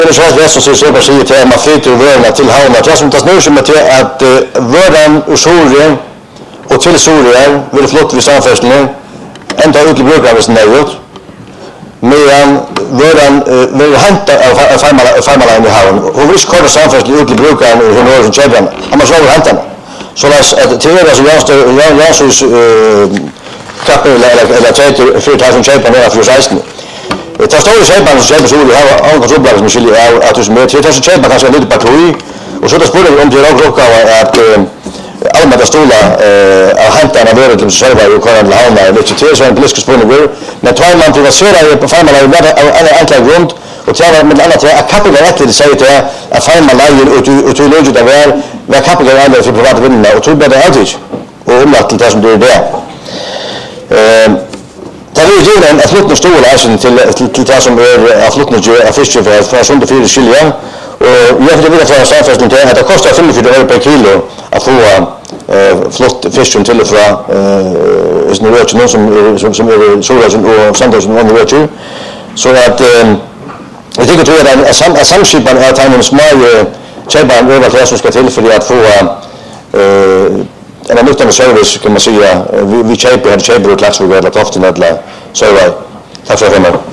Det är så att som så bara säger till man flyter vörna till havna. Det som tas nu som att vördan ur Sorien och till Sorien vill flott vid samfärdseln ända ut till brukaren nöjt. Medan vördan vill hämta av farmalarna i havn. Och vill skåda samfärdseln ut till brukaren i norr som Kjellbrand. Han måste över hämta. Så att till det så Janssons kappen eller 4,000 Kjellbrand för 16. Det stora köparen som köper Sorien har en kontrollbladet som skiljer att du som är till. Det så köper kanske en liten parti. Och så då spår om det är också att allmänna stola hämtar av vårt till själva och kan till havna lite till så en politisk spårning. Men tar man privatiserar på farmarna en enkel grund och tar med annat att kapital rätt säger till att farmarna lägger ut löjet av vad kapital är för privata vinnare och tror det är alltid och om att det som det är där. Det är ju en flottande stol här till det som är flottande av fisk för sånt för skilja och jag vill för samfärdseln till att det kostar 45 euro per kilo att få flott fisk till från snurrot någon som är Sorgen och Sanders och andra vet så att jag tycker att det är samskipan att han en smal köparen över det som ska till för att få en nyttande service kan man säga vi köper och laxfågel eller toften eller så. Tack så mycket.